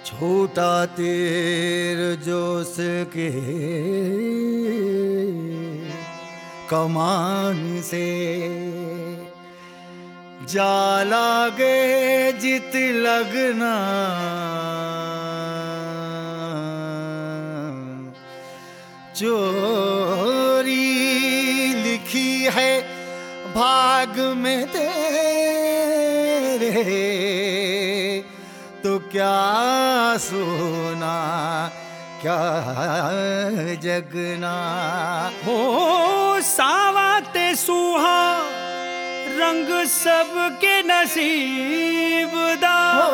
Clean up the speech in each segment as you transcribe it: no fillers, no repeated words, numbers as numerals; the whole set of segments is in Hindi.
छोटा तीर जोश के कमान से जा लागे जित लगना, चोरी लिखी है भाग में तेरे, तो क्या सोना क्या जगना। हो सावाते सुहा रंग सबके नसीब दा,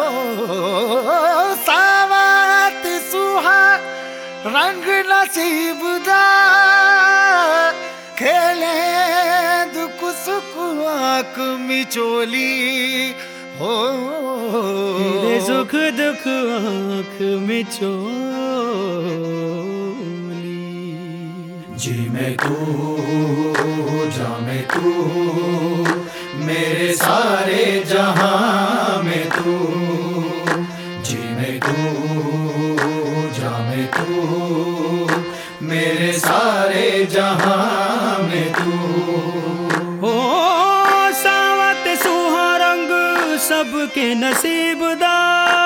सावात सुहा रंग नसीब दा, खेले दुख सुख आँख मिचोली हो, तेरे सुख दुख आँख में चोली। जी मैं तू जा मैं तू, मेरे सारे जहां में तू। जी मैं तू जा मैं तू, मेरे सारे जहां में तू। हो सावत सुहा रंग सबके नसीब दा,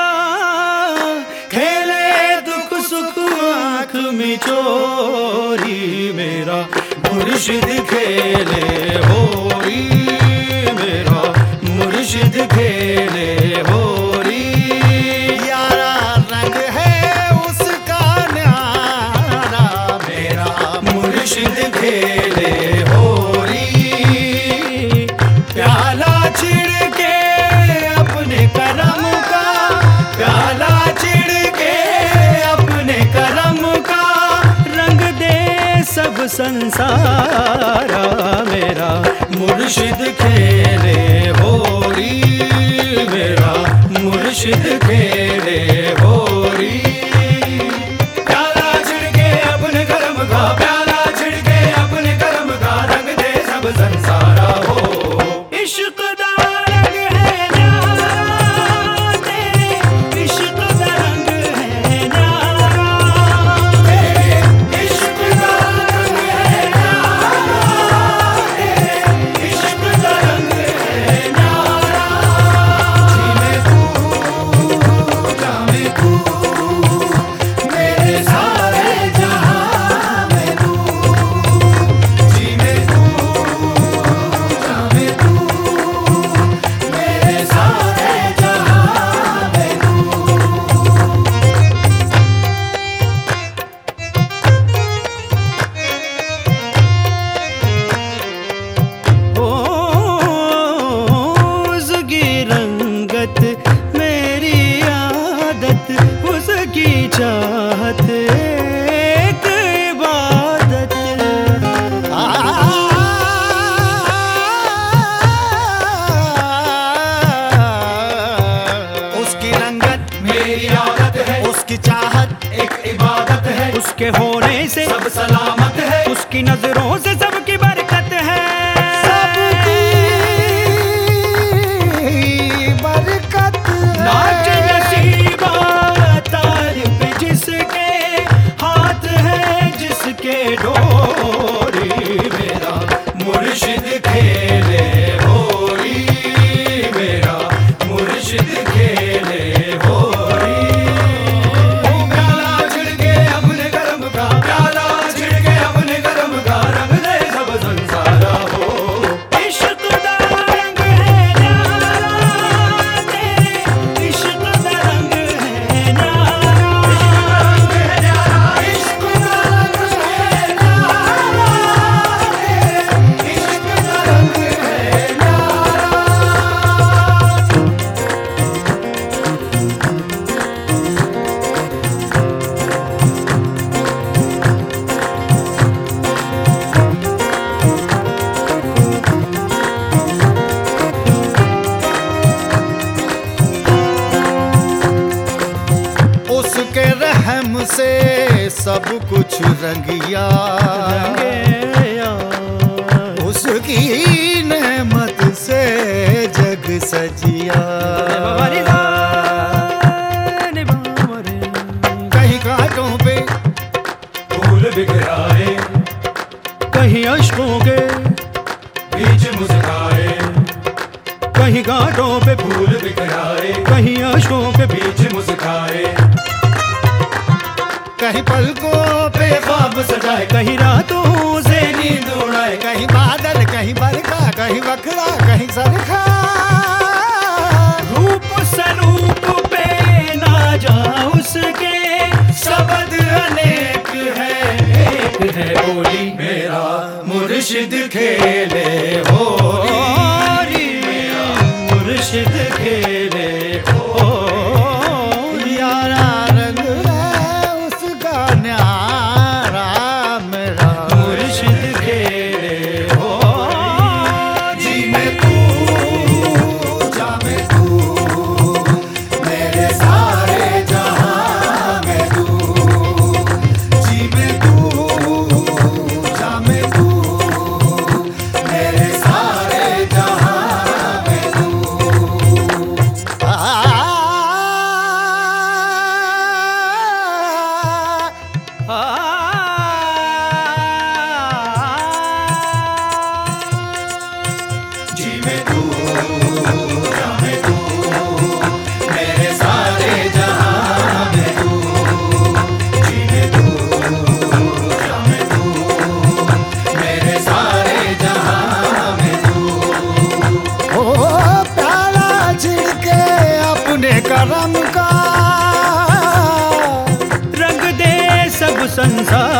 खेले दुख सुख आँख में चोरी। मेरा मुर्शिद खेले होरी, मेरा मुर्शिद खेले होरी। यारा रंग है उसका न्यारा, मेरा मुर्शिद खेले होरी। प्याला छिड़ के अपने करम का, प्याला छिड़ के अपने करम का, रंग दे सब संसारा। मेरा मुर्शिद खेले होरी, मेरा मुर्शिद खेले होरी। प्याला छिड़ के अपने करम का, प्याला छिड़ के अपने करम का, रंग दे सब संसारा। हो इश्क दा रंग है न्यारा, तेरे इश्क दा रंग है न्यारा, तेरे इश्क दा रंग है न्यारा, तेरे इश्क दा रंग है न्यारा। जी मैं तू जा मैं तू, मेरे सारे जहां में तू। जी मैं तू जा मैं तू, मेरे सारे जहां में तू। ओ उसकी रंगत मेरी आदत, उसकी चाहत एक इबादत। उसकी रंगत मेरी आदत है, उसकी चाहत एक इबादत है। उसके होने से सब सलामत है, उसकी नजरों से सबकी बरकत है। सबकी बरकत नाच है। नसीबा तारीफ जिसके हाथ है, जिसके डोरी। मेरा मुर्शिद खेले होरी, मेरा मुर्शिद खेले होरी। प्याला छिड़के अपने करम का, प्याला छिड़के अपने करम का, रंग दे सब संसारा। हो इश्क दा रंग है न्यारा, तेरे इश्क दा रंग है न्यारा, इश्क दा रंग है न्यारा, तेरे इश्क दा रंग है न्यारा। उसके रहम से सब कुछ रंगिया, उसकी नेमत से जग सजिया। बिखराए, कहीं अश्कों के बीच मुस्काए, कहीं घाटों पे फूल बिखराए, कहीं अश्कों के बीच मुस्काए, कहीं पलकों पे ख्वाब सजाए, कहीं रातों से नींद उड़ाए, कहीं बादल कहीं बरखा कहीं बखरा कहीं सरखा रूप स्वरूप पे ना जा उसके, शब्द अनेक है, एक है बोली, मेरा मुर्शिद खेले होली, मेरा मुर्शिद खेले होली, यारा रंग है उसका न्यारा मेरा मुर्शिद खेले होली। जी में तू, जा में तू, मेरे सारे जहां में तू, जी में तू, जा में तू, मेरे सारे जहां में तू। जी में तू, जा में तू, मेरे सारे जहां में तू, जी में तू, जा में तू, मेरे सारे जहां में तू। ओ प्याला छिड़के अपने करम का रंग दे सब संसार